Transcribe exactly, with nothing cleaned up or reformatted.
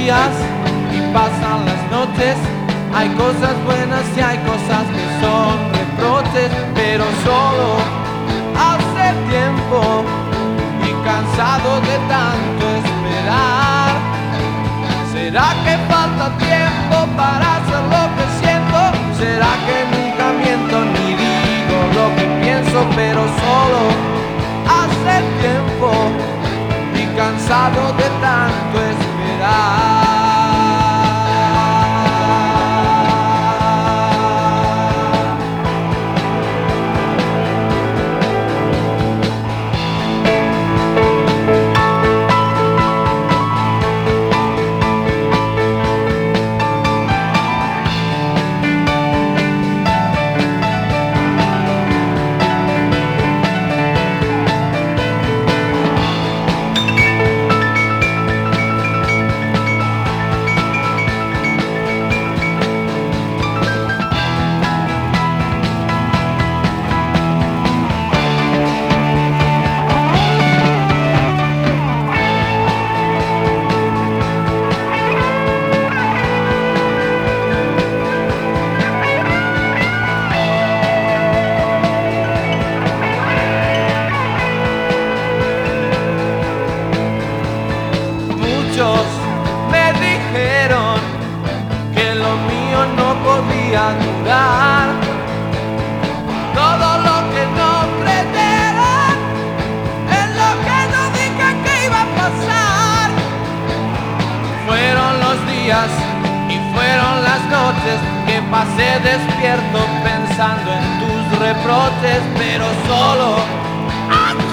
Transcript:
días y pasan las noches. Hay cosas buenas y hay cosas que son reproches, pero solo hace tiempo y cansado de tanto esperar. ¿Será que falta tiempo para hacer lo que siento? ¿Será que nunca miento ni digo lo que pienso? Pero solo hace tiempo y cansado de tanto esperar. Me dijeron que lo mío no podía durar. Todo lo que no creyeron es lo que no dije que iba a pasar. Fueron los días y fueron las noches que pasé despierto pensando en tus reproches, pero solo